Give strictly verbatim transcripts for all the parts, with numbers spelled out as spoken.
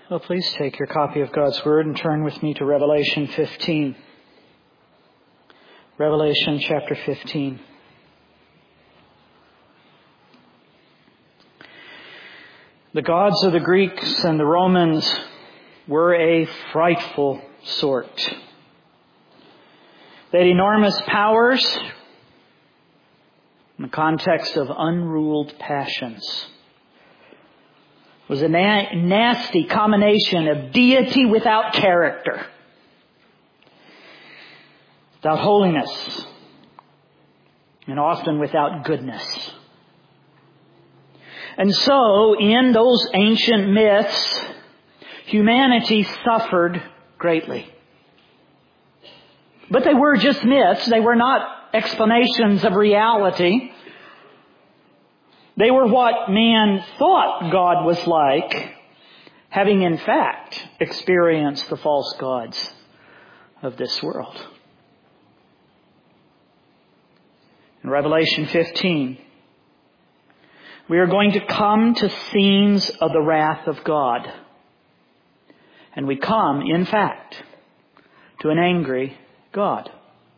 Well, please take your copy of God's Word and turn with me to Revelation fifteen. Revelation chapter fifteen. The gods of the Greeks and the Romans were a frightful sort. They had enormous powers in the context of unruled passions. It was a na- nasty combination of deity without character, without holiness, and often without goodness. And so, in those ancient myths, humanity suffered greatly. But they were just myths. They were not explanations of reality. They were what man thought God was like, having in fact experienced the false gods of this world. In Revelation fifteen, we are going to come to scenes of the wrath of God. And we come, in fact, to an angry God.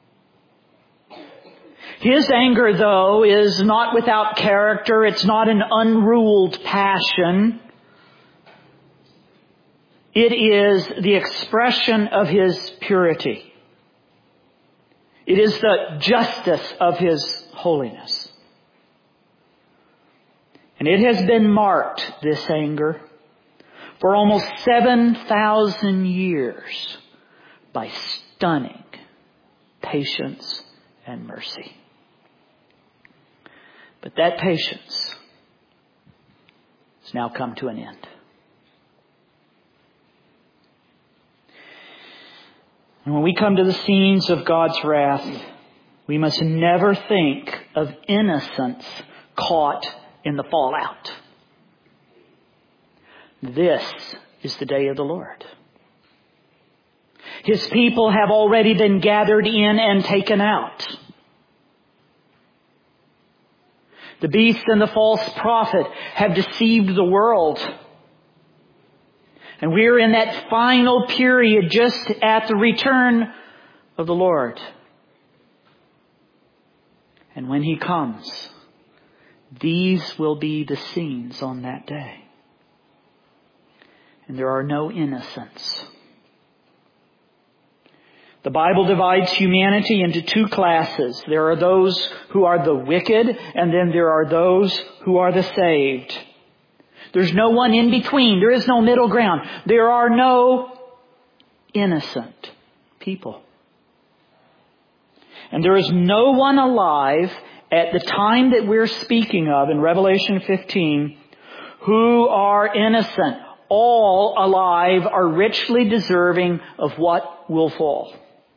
His anger, though, is not without character. It's not an unruled passion. It is the expression of His purity. It is the justice of His holiness. And it has been marked, this anger, for almost seven thousand years by stunning patience and mercy. But that patience has now come to an end. And when we come to the scenes of God's wrath, we must never think of innocence caught in the fallout. This is the day of the Lord. His people have already been gathered in and taken out. The beast and the false prophet have deceived the world. And we're in that final period just at the return of the Lord. And when He comes, these will be the scenes on that day. And there are no innocents. The Bible divides humanity into two classes. There are those who are the wicked, and then there are those who are the saved. There's no one in between. There is no middle ground. There are no innocent people. And there is no one alive at the time that we're speaking of in Revelation fifteen who are innocent. All alive are richly deserving of what will fall.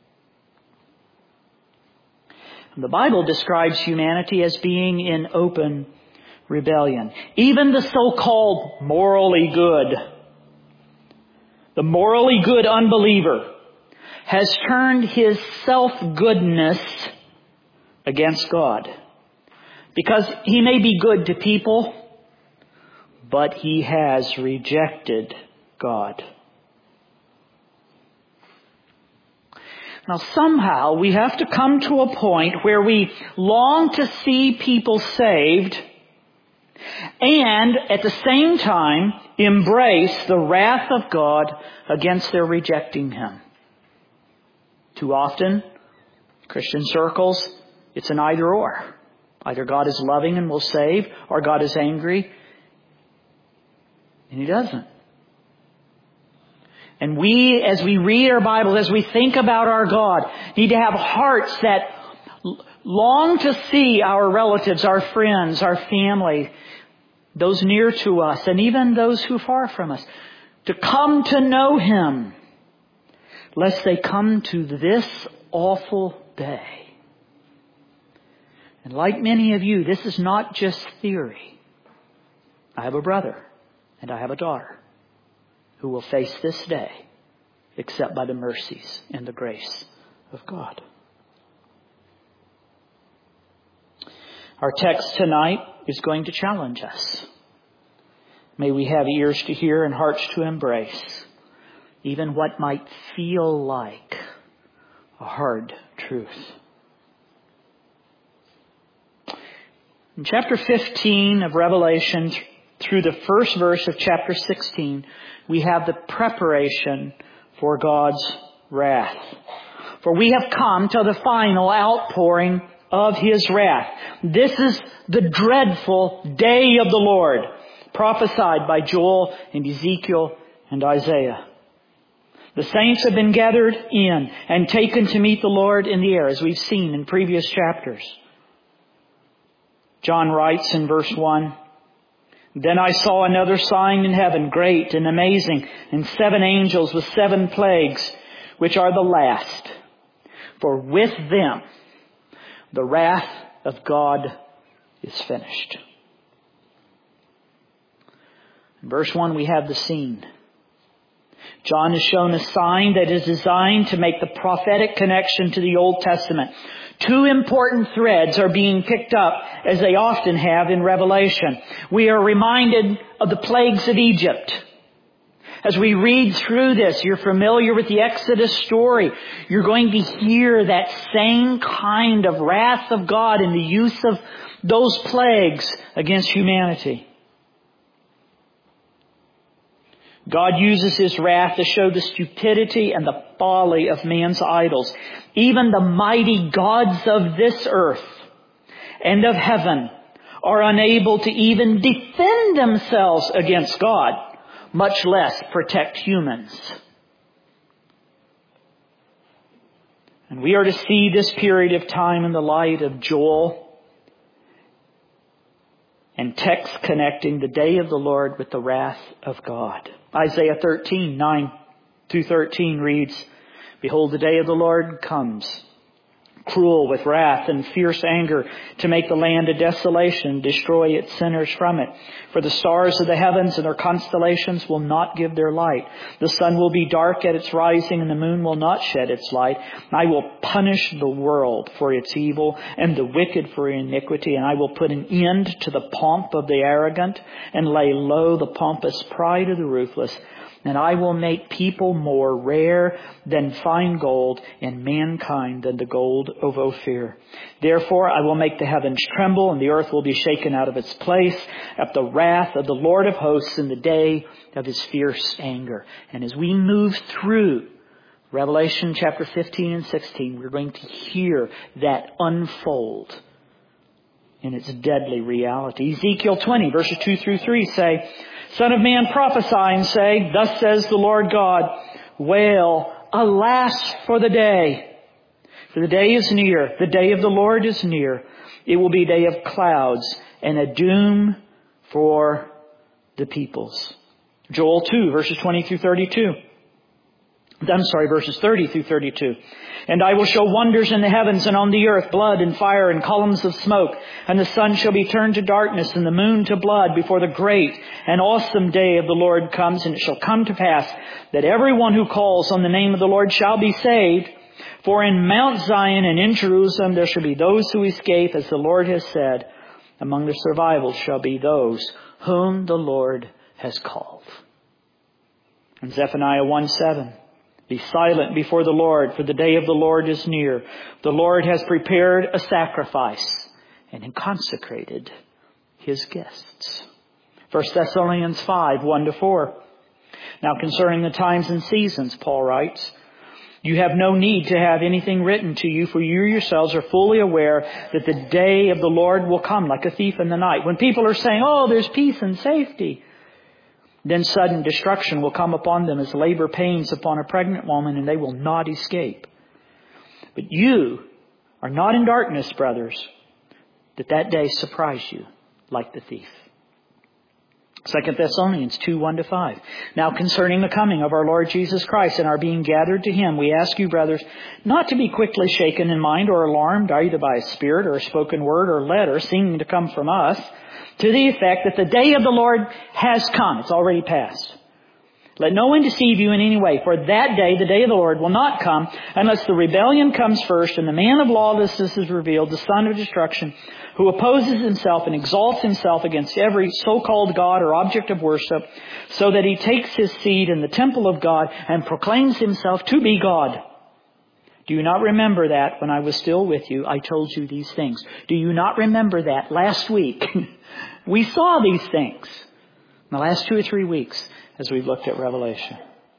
The Bible describes humanity as being in open rebellion. Even the so-called morally good, the morally good unbeliever, has turned his self-goodness against God. Because he may be good to people, but he has rejected God. Now somehow we have to come to a point where we long to see people saved and at the same time embrace the wrath of God against their rejecting Him. Too often, Christian circles, it's an either or. Either God is loving and will save, or God is angry and He doesn't. And we, as we read our Bibles, as we think about our God, need to have hearts that long to see our relatives, our friends, our family, those near to us, and even those who are far from us, to come to know Him, lest they come to this awful day. And like many of you, this is not just theory. I have a brother and I have a daughter who will face this day except by the mercies and the grace of God. Our text tonight is going to challenge us. May we have ears to hear and hearts to embrace even what might feel like a hard truth. In chapter fifteen of Revelation, through the first verse of chapter sixteen, we have the preparation for God's wrath. For we have come to the final outpouring of His wrath. This is the dreadful day of the Lord, prophesied by Joel and Ezekiel and Isaiah. The saints have been gathered in and taken to meet the Lord in the air, as we've seen in previous chapters. John writes in verse one, "Then I saw another sign in heaven, great and amazing, and seven angels with seven plagues, which are the last. For with them the wrath of God is finished." In verse one we have the scene. John is shown a sign that is designed to make the prophetic connection to the Old Testament. Two important threads are being picked up, as they often have in Revelation. We are reminded of the plagues of Egypt. As we read through this, you're familiar with the Exodus story. You're going to hear that same kind of wrath of God in the use of those plagues against humanity. God uses His wrath to show the stupidity and the folly of man's idols. Even the mighty gods of this earth and of heaven are unable to even defend themselves against God, much less protect humans. And we are to see this period of time in the light of Joel and texts connecting the day of the Lord with the wrath of God. Isaiah thirteen, nine through thirteen reads, "Behold, the day of the Lord comes, cruel with wrath and fierce anger, to make the land a desolation, destroy its sinners from it. For the stars of the heavens and their constellations will not give their light. The sun will be dark at its rising, and the moon will not shed its light. I will punish the world for its evil, and the wicked for iniquity, and I will put an end to the pomp of the arrogant, and lay low the pompous pride of the ruthless. And I will make people more rare than fine gold, and mankind than the gold of Ophir. Therefore I will make the heavens tremble, and the earth will be shaken out of its place at the wrath of the Lord of hosts in the day of His fierce anger." And as we move through Revelation chapter fifteen and sixteen, we're going to hear that unfold in its deadly reality. Ezekiel twenty, verses two through three say, "Son of man, prophesy and say, Thus says the Lord God, Wail, alas for the day. For the day is near, the day of the Lord is near. It will be a day of clouds and a doom for the peoples." Joel two, verses twenty through thirty-two. I'm sorry, verses thirty through thirty-two. "And I will show wonders in the heavens and on the earth, blood and fire and columns of smoke. And the sun shall be turned to darkness and the moon to blood before the great and awesome day of the Lord comes. And it shall come to pass that everyone who calls on the name of the Lord shall be saved. For in Mount Zion and in Jerusalem there shall be those who escape, as the Lord has said. Among the survivors shall be those whom the Lord has called." And Zephaniah one seven. "Be silent before the Lord, for the day of the Lord is near. The Lord has prepared a sacrifice and consecrated His guests." First Thessalonians five, one to four. "Now concerning the times and seasons," Paul writes, "you have no need to have anything written to you, for you yourselves are fully aware that the day of the Lord will come like a thief in the night." When people are saying, "Oh, there's peace and safety," then sudden destruction will come upon them as labor pains upon a pregnant woman, and they will not escape. But you are not in darkness, brothers, that that day surprise you like the thief. Second Thessalonians two, one to five. "Now concerning the coming of our Lord Jesus Christ and our being gathered to Him, we ask you, brothers, not to be quickly shaken in mind or alarmed, either by a spirit or a spoken word or letter seeming to come from us, to the effect that the day of the Lord has come." It's already passed. Let no one deceive you in any way, for that day, the day of the Lord, will not come unless the rebellion comes first and the man of lawlessness is revealed, the son of destruction, who opposes himself and exalts himself against every so-called God or object of worship, so that he takes his seat in the temple of God and proclaims himself to be God. Do you not remember that when I was still with you, I told you these things? Do you not remember that last week? We saw these things in the last two or three weeks as we've looked at Revelation.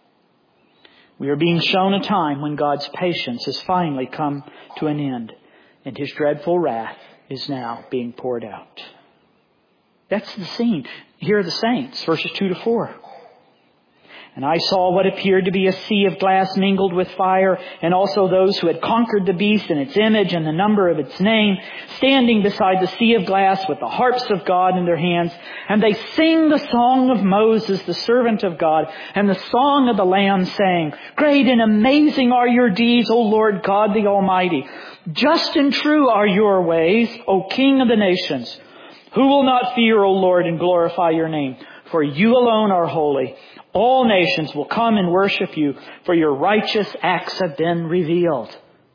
We are being shown a time when God's patience has finally come to an end and His dreadful wrath is now being poured out. That's the scene. Here are the saints, verses two to four. And I saw what appeared to be a sea of glass mingled with fire, and also those who had conquered the beast and its image and the number of its name, standing beside the sea of glass with the harps of God in their hands. And they sing the song of Moses, the servant of God, and the song of the Lamb, saying, Great and amazing are your deeds, O Lord God the Almighty. Just and true are your ways, O King of the nations. Who will not fear, O Lord, and glorify your name? For you alone are holy. All nations will come and worship you, for your righteous acts have been revealed.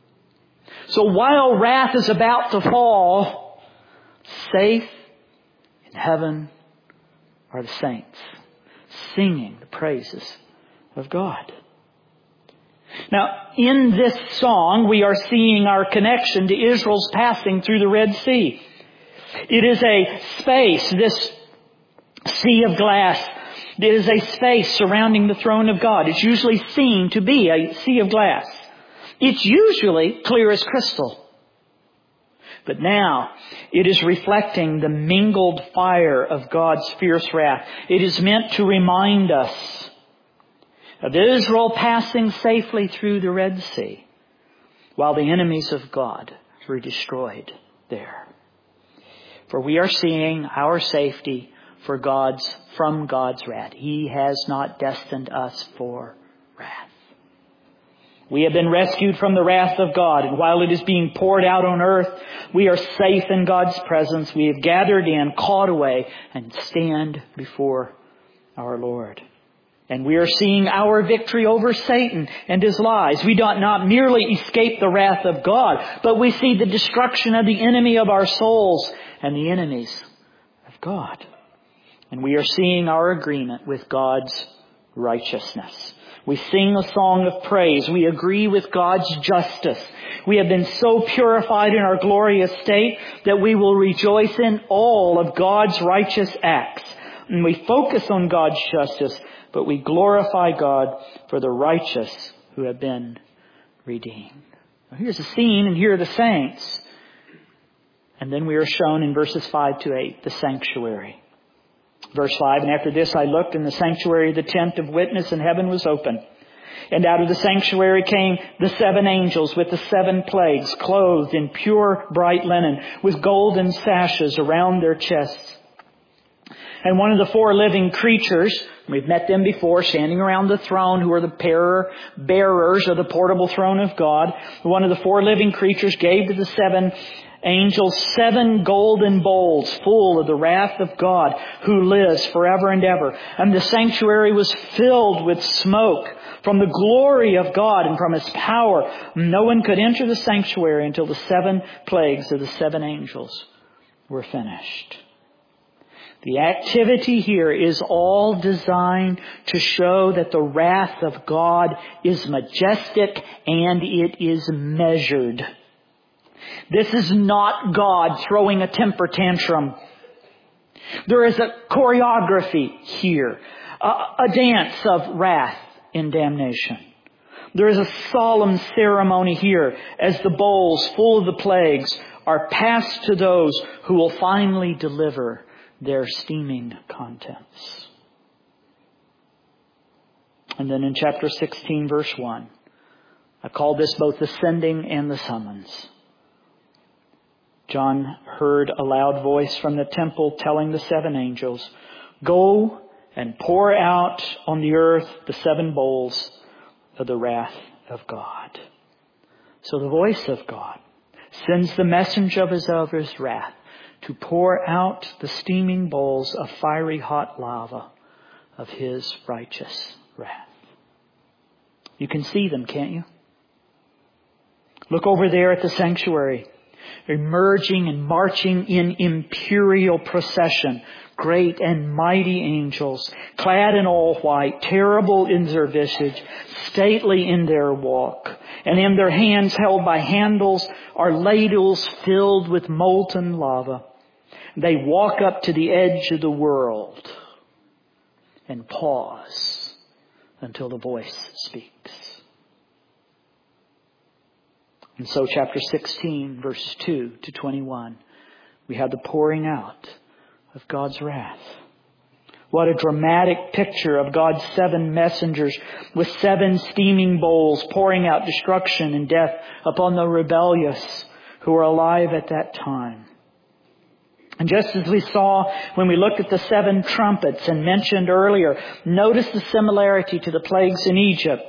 So while wrath is about to fall, safe in heaven are the saints, singing the praises of God. Now, in this song, we are seeing our connection to Israel's passing through the Red Sea. It is a space, this sea of glass, it is a space surrounding the throne of God. It's usually seen to be a sea of glass. It's usually clear as crystal. But now it is reflecting the mingled fire of God's fierce wrath. It is meant to remind us of Israel passing safely through the Red Sea while the enemies of God were destroyed there. For we are seeing our safety for God's, from God's wrath. He has not destined us for wrath. We have been rescued from the wrath of God, and while it is being poured out on earth, we are safe in God's presence. We have gathered in, caught away, and stand before our Lord. And we are seeing our victory over Satan and his lies. We do not merely escape the wrath of God, but we see the destruction of the enemy of our souls and the enemies of God. And we are seeing our agreement with God's righteousness. We sing a song of praise. We agree with God's justice. We have been so purified in our glorious state that we will rejoice in all of God's righteous acts. And we focus on God's justice, but we glorify God for the righteous who have been redeemed. Now here's the scene, and here are the saints. And then we are shown in verses five to eight, the sanctuary. Verse five, and after this I looked, and the sanctuary of the tent of witness in heaven was open. And out of the sanctuary came the seven angels with the seven plagues, clothed in pure bright linen, with golden sashes around their chests. And one of the four living creatures, we've met them before, standing around the throne, who are the bearer, bearers of the portable throne of God. One of the four living creatures gave to the seven angels seven golden bowls full of the wrath of God, who lives forever and ever. And the sanctuary was filled with smoke from the glory of God and from His power. No one could enter the sanctuary until the seven plagues of the seven angels were finished. The activity here is all designed to show that the wrath of God is majestic and it is measured. This is not God throwing a temper tantrum. There is a choreography here, a, a dance of wrath and damnation. There is a solemn ceremony here as the bowls full of the plagues are passed to those who will finally deliver their steaming contents. And then in chapter sixteen, verse one, I call this both the sending and the summons. John heard a loud voice from the temple telling the seven angels, "Go and pour out on the earth the seven bowls of the wrath of God." So the voice of God sends the messenger of his, of his wrath to pour out the steaming bowls of fiery hot lava of His righteous wrath. You can see them, can't you? Look over there at the sanctuary. Emerging and marching in imperial procession. Great and mighty angels, clad in all white, terrible in their visage, stately in their walk. And in their hands held by handles are ladles filled with molten lava. They walk up to the edge of the world and pause until the voice speaks. And so chapter sixteen, verses two to twenty-one, we have the pouring out of God's wrath. What a dramatic picture of God's seven messengers with seven steaming bowls pouring out destruction and death upon the rebellious who were alive at that time. And just as we saw when we looked at the seven trumpets and mentioned earlier, notice the similarity to the plagues in Egypt.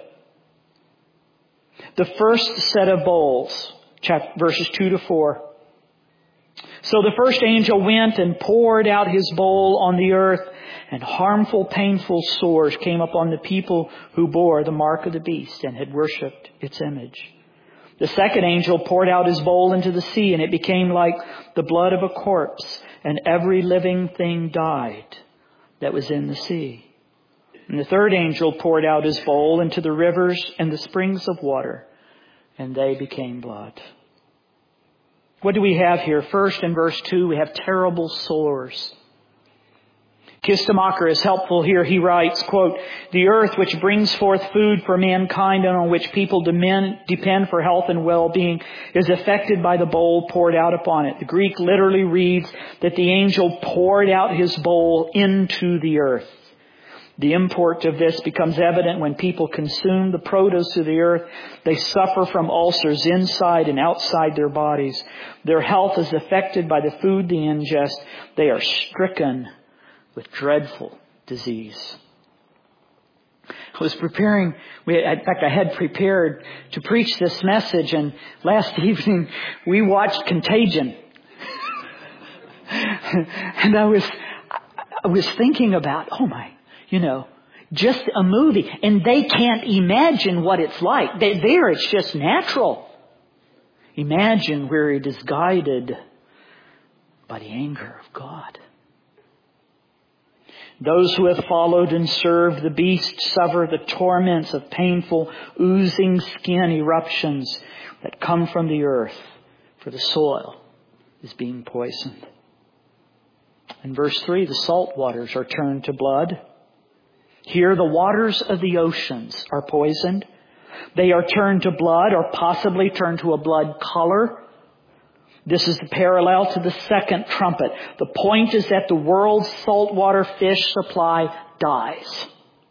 The first set of bowls, verses two to four. So the first angel went and poured out his bowl on the earth, and harmful, painful sores came upon the people who bore the mark of the beast and had worshipped its image. The second angel poured out his bowl into the sea, and it became like the blood of a corpse, and every living thing died that was in the sea. And the third angel poured out his bowl into the rivers and the springs of water, and they became blood. What do we have here? First, in verse two, we have terrible sores. Kistemacher is helpful here. He writes, quote, "The earth which brings forth food for mankind and on which people depend for health and well-being is affected by the bowl poured out upon it." The Greek literally reads that the angel poured out his bowl into the earth. The import of this becomes evident when people consume the produce of the earth. They suffer from ulcers inside and outside their bodies. Their health is affected by the food they ingest. They are stricken with dreadful disease. I was preparing, we, in fact I had prepared to preach this message, and last evening we watched Contagion. And I was, I was thinking about, oh my, you know, just a movie, and they can't imagine what it's like. They, there it's just natural. Imagine where it is guided by the anger of God. Those who have followed and served the beast suffer the torments of painful, oozing skin eruptions that come from the earth, for the soil is being poisoned. In verse three, the salt waters are turned to blood. Here, the waters of the oceans are poisoned. They are turned to blood, or possibly turned to a blood color. This is the parallel to the second trumpet. The point is that the world's saltwater fish supply dies.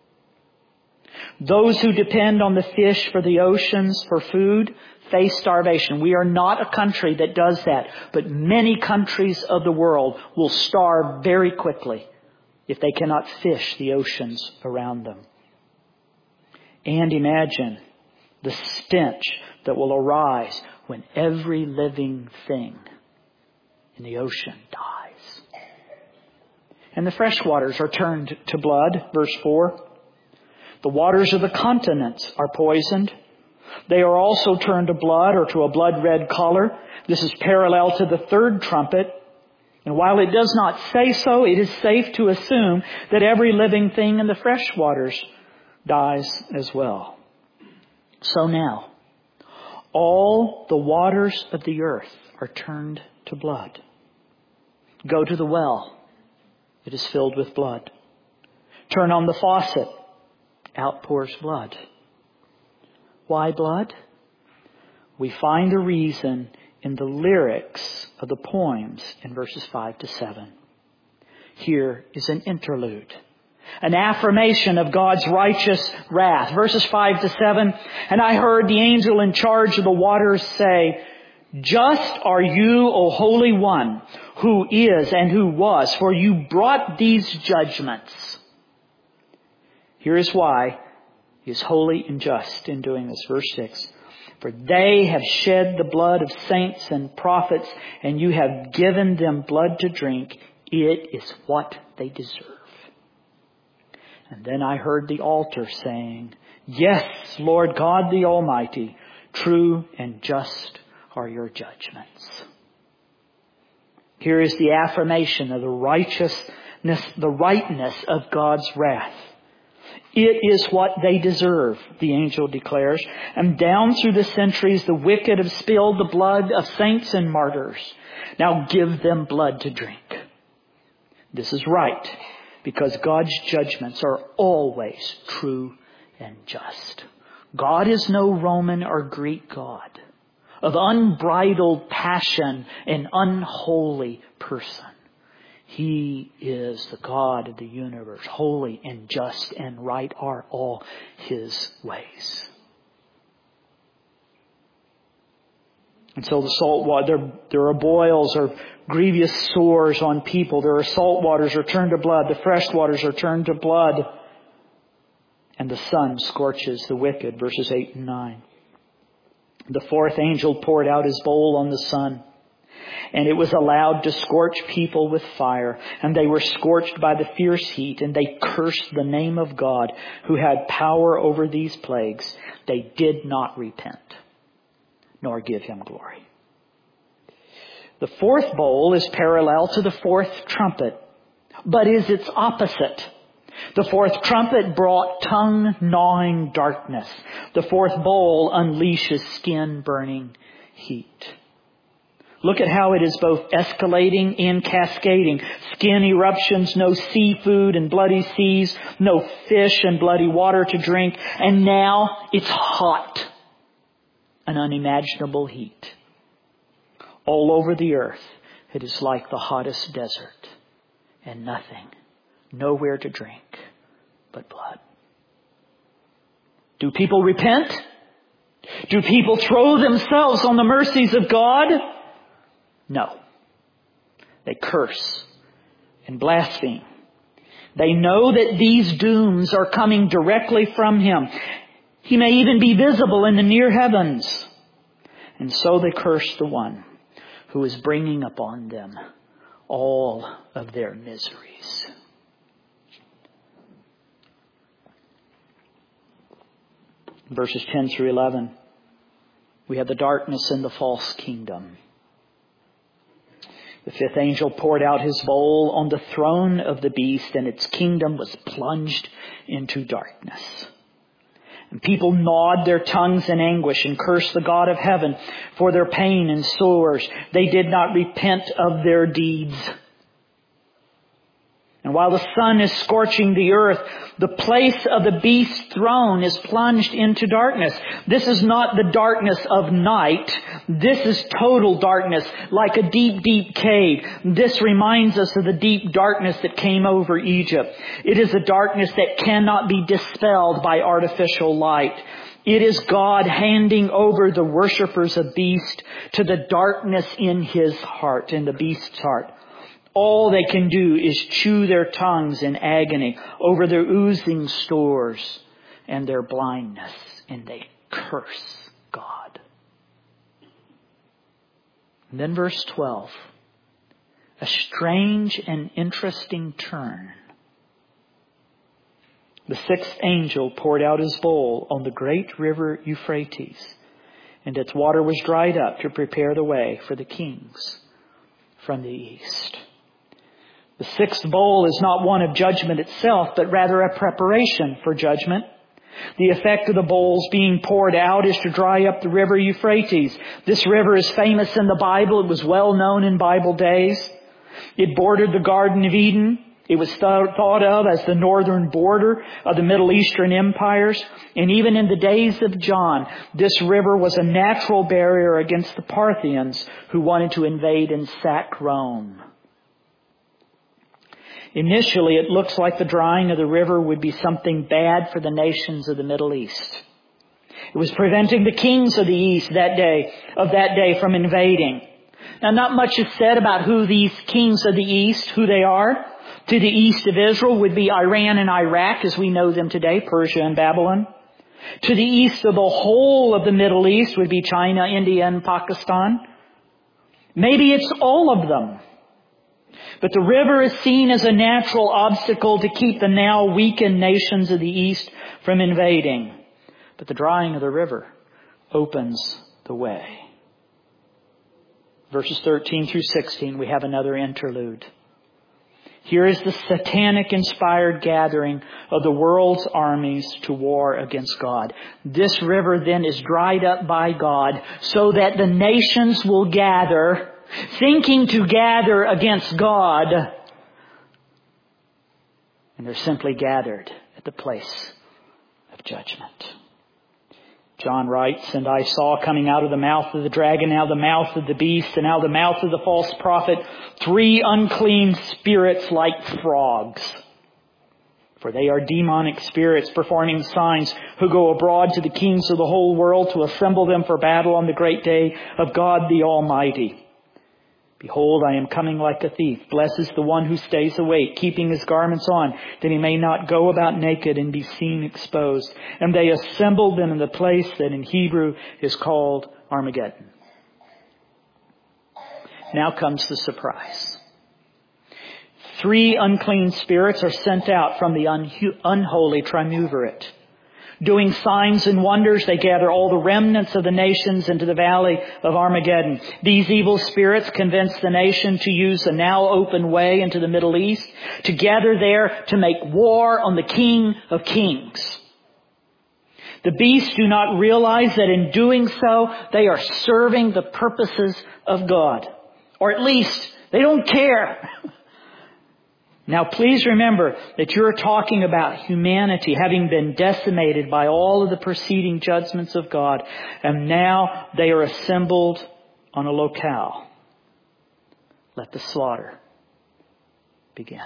Those who depend on the fish for the oceans for food face starvation. We are not a country that does that, but many countries of the world will starve very quickly if they cannot fish the oceans around them. And imagine the stench that will arise when every living thing in the ocean dies. And the fresh waters are turned to blood, verse four. The waters of the continents are poisoned. They are also turned to blood, or to a blood red color. This is parallel to the third trumpet. And while it does not say so, it is safe to assume that every living thing in the fresh waters dies as well. So now, all the waters of the earth are turned to blood. Go to the well. It is filled with blood. Turn on the faucet. Out pours blood. Why blood? We find a reason in the lyrics of the poems in verses five to seven. Here is an interlude, an affirmation of God's righteous wrath. Verses five to seven, "And I heard the angel in charge of the waters say, 'Just are you, O Holy One, who is and who was, for you brought these judgments.'" Here is why He is holy and just in doing this. Verse six, "For they have shed the blood of saints and prophets, and you have given them blood to drink. It is what they deserve." And then I heard the altar saying, Yes, Lord God the Almighty, true and just are your judgments. Here is the affirmation of the righteousness, the rightness of God's wrath. It is what they deserve, the angel declares. And down through the centuries, the wicked have spilled the blood of saints and martyrs. Now give them blood to drink. This is right, because God's judgments are always true and just. God is no Roman or Greek God of unbridled passion and unholy person. He is the God of the universe. Holy and just and right are all His ways. And so the salt water, there, there are boils or grievous sores on people. There are salt waters are turned to blood. The fresh waters are turned to blood. And the sun scorches the wicked. Verses eight and nine. The fourth angel poured out his bowl on the sun, and it was allowed to scorch people with fire. And they were scorched by the fierce heat, and they cursed the name of God who had power over these plagues. They did not repent, nor give Him glory. The fourth bowl is parallel to the fourth trumpet, but is its opposite. The fourth trumpet brought tongue-gnawing darkness. The fourth bowl unleashes skin-burning heat. Look at how it is both escalating and cascading. Skin eruptions, no seafood and bloody seas, no fish and bloody water to drink. And now it's hot. An unimaginable heat. All over the earth, it is like the hottest desert. And nothing, nowhere to drink but blood. Do people repent? Do people throw themselves on the mercies of God? No. They curse and blaspheme. They know that these dooms are coming directly from Him. He may even be visible in the near heavens. And so they curse the one who is bringing upon them all of their miseries. Verses ten through eleven, we have the darkness and the false kingdom. The fifth angel poured out his bowl on the throne of the beast, and its kingdom was plunged into darkness. And people gnawed their tongues in anguish and cursed the God of heaven for their pain and sores. They did not repent of their deeds. And while the sun is scorching the earth, the place of the beast's throne is plunged into darkness. This is not the darkness of night. This is total darkness, like a deep, deep cave. This reminds us of the deep darkness that came over Egypt. It is a darkness that cannot be dispelled by artificial light. It is God handing over the worshippers of beast to the darkness in his heart, in the beast's heart. All they can do is chew their tongues in agony over their oozing stores and their blindness, and they curse God. And then verse twelve, a strange and interesting turn. The sixth angel poured out his bowl on the great river Euphrates, and its water was dried up to prepare the way for the kings from the east. The sixth bowl is not one of judgment itself, but rather a preparation for judgment. The effect of the bowls being poured out is to dry up the river Euphrates. This river is famous in the Bible. It was well known in Bible days. It bordered the Garden of Eden. It was thought of as the northern border of the Middle Eastern empires. And even in the days of John, this river was a natural barrier against the Parthians who wanted to invade and sack Rome. Initially, it looks like the drying of the river would be something bad for the nations of the Middle East. It was preventing the kings of the East that day, of that day from invading. Now, not much is said about who these kings of the East, who they are. To the east of Israel would be Iran and Iraq as we know them today, Persia and Babylon. To the east of the whole of the Middle East would be China, India, and Pakistan. Maybe it's all of them. But the river is seen as a natural obstacle to keep the now weakened nations of the east from invading. But the drying of the river opens the way. Verses thirteen through sixteen, we have another interlude. Here is the satanic-inspired gathering of the world's armies to war against God. This river then is dried up by God so that the nations will gather, thinking to gather against God. And they're simply gathered at the place of judgment. John writes, "And I saw coming out of the mouth of the dragon, out of the mouth of the beast, and out of the mouth of the false prophet, three unclean spirits like frogs. For they are demonic spirits performing signs, who go abroad to the kings of the whole world to assemble them for battle on the great day of God the Almighty. Behold, I am coming like a thief. Blessed is the one who stays awake, keeping his garments on, that he may not go about naked and be seen exposed." And they assembled them in the place that in Hebrew is called Armageddon. Now comes the surprise. Three unclean spirits are sent out from the unholy triumvirate. Doing signs and wonders, they gather all the remnants of the nations into the valley of Armageddon. These evil spirits convince the nation to use the now open way into the Middle East, to gather there to make war on the King of Kings. The beasts do not realize that in doing so, they are serving the purposes of God. Or at least, they don't care. Now, please remember that you're talking about humanity having been decimated by all of the preceding judgments of God. And now they are assembled on a locale. Let the slaughter begin.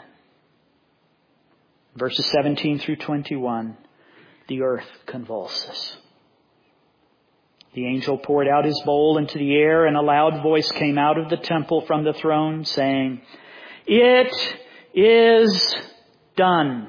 Verses seventeen through twenty-one, the earth convulses. The angel poured out his bowl into the air, and a loud voice came out of the temple from the throne saying, "It is done."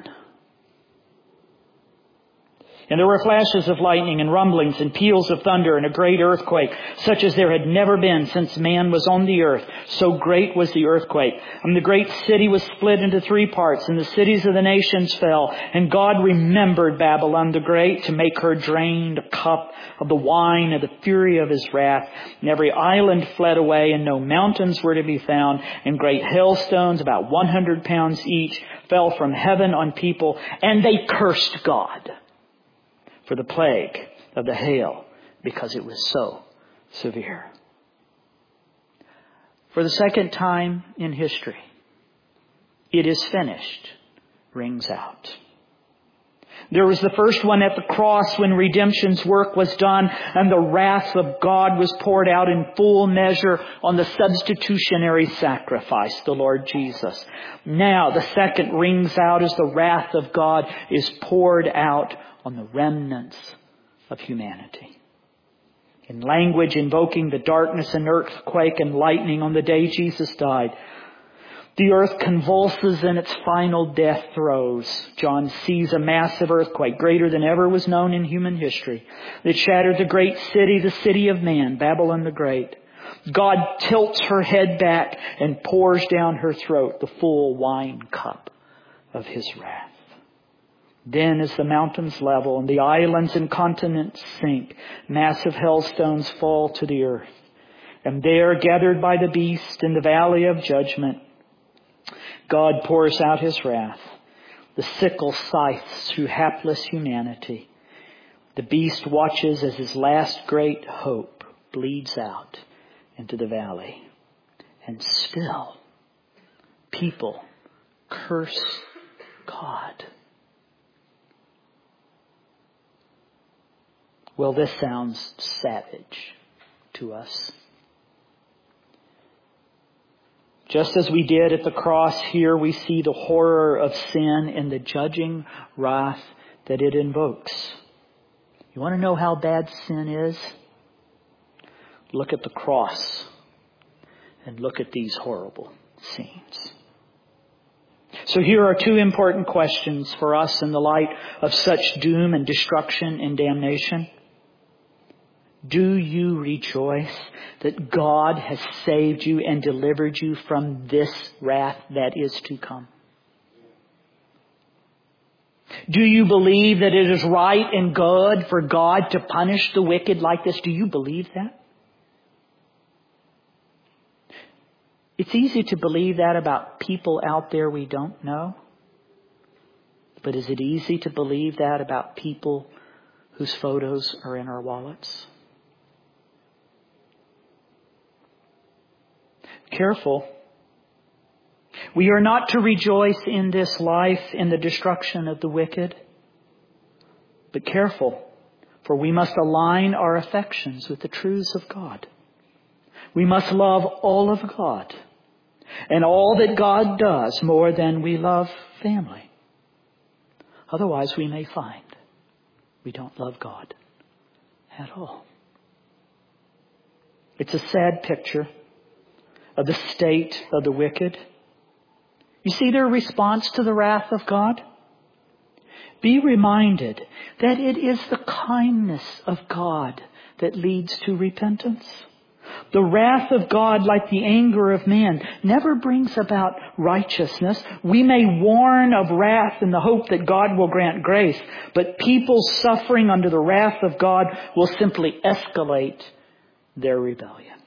And there were flashes of lightning and rumblings and peals of thunder and a great earthquake, such as there had never been since man was on the earth. So great was the earthquake. And the great city was split into three parts, and the cities of the nations fell. And God remembered Babylon the Great to make her drain the cup of the wine of the fury of his wrath. And every island fled away, and no mountains were to be found. And great hailstones, about one hundred pounds each, fell from heaven on people, and they cursed God for the plague of the hail, because it was so severe. For the second time in history, "It is finished" rings out. There was the first one at the cross when redemption's work was done and the wrath of God was poured out in full measure on the substitutionary sacrifice, the Lord Jesus. Now the second rings out as the wrath of God is poured out on the remnants of humanity. In language invoking the darkness and earthquake and lightning on the day Jesus died, the earth convulses in its final death throes. John sees a massive earthquake, greater than ever was known in human history, that shattered the great city, the city of man, Babylon the Great. God tilts her head back and pours down her throat the full wine cup of his wrath. Then as the mountains level and the islands and continents sink, massive hailstones fall to the earth. And there, gathered by the beast in the valley of judgment, God pours out his wrath. The sickle scythes through hapless humanity. The beast watches as his last great hope bleeds out into the valley. And still, people curse God. Well, this sounds savage to us. Just as we did at the cross, here we see the horror of sin and the judging wrath that it invokes. You want to know how bad sin is? Look at the cross and look at these horrible scenes. So here are two important questions for us in the light of such doom and destruction and damnation. Do you rejoice that God has saved you and delivered you from this wrath that is to come? Do you believe that it is right and good for God to punish the wicked like this? Do you believe that? It's easy to believe that about people out there we don't know. But is it easy to believe that about people whose photos are in our wallets? Careful. We are not to rejoice in this life in the destruction of the wicked. But careful, for we must align our affections with the truths of God. We must love all of God and all that God does more than we love family. Otherwise, we may find we don't love God at all. It's a sad picture of the state of the wicked. You see their response to the wrath of God? Be reminded that it is the kindness of God that leads to repentance. The wrath of God, like the anger of man, never brings about righteousness. We may warn of wrath in the hope that God will grant grace, but people suffering under the wrath of God will simply escalate their rebellion.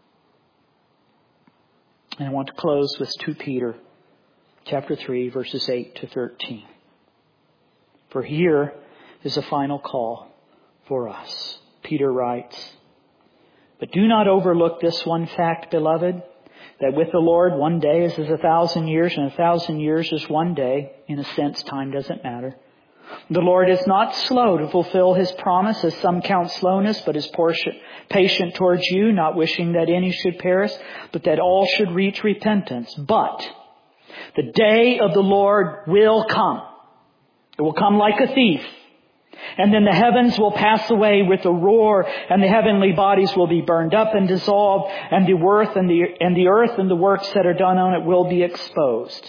And I want to close with Second Peter chapter three, verses eight to thirteen. For here is a final call for us. Peter writes, "But do not overlook this one fact, beloved, that with the Lord one day is as a thousand years, and a thousand years is one day. In a sense, time doesn't matter. The Lord is not slow to fulfill His promise, as some count slowness, but is patient towards you, not wishing that any should perish, but that all should reach repentance. But the day of the Lord will come. It will come like a thief. And then the heavens will pass away with a roar, and the heavenly bodies will be burned up and dissolved, and the earth and the, and the earth and the works that are done on it will be exposed.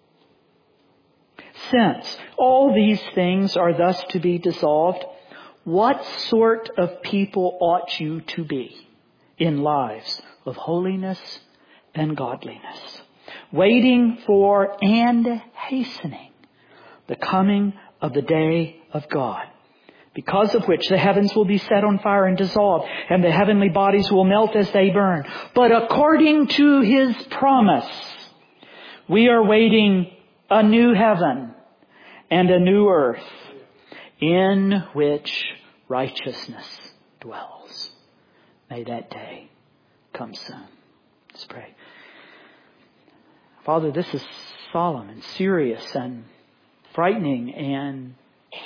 Since all these things are thus to be dissolved, what sort of people ought you to be in lives of holiness and godliness, waiting for and hastening the coming of the day of God, because of which the heavens will be set on fire and dissolved, and the heavenly bodies will melt as they burn. But according to His promise, we are waiting a new heaven and a new earth in which righteousness dwells. May that day come soon." Let's pray. Father, this is solemn and serious and frightening and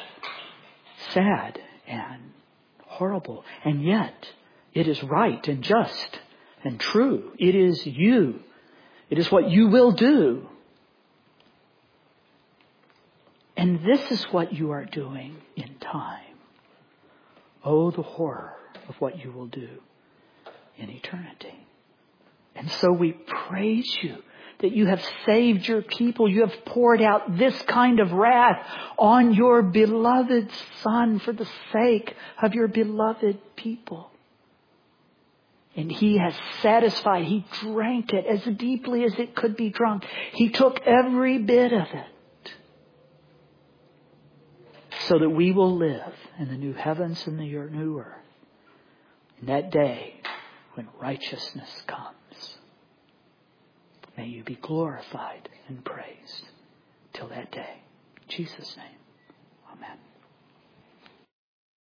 sad and horrible. And yet, it is right and just and true. It is you. It is what you will do. And this is what you are doing in time. Oh, the horror of what you will do in eternity. And so we praise you that you have saved your people. You have poured out this kind of wrath on your beloved Son for the sake of your beloved people. And He has satisfied. He drank it as deeply as it could be drunk. He took every bit of it so that we will live in the new heavens and the new earth. In that day when righteousness comes. May you be glorified and praised till that day. In Jesus' name, amen.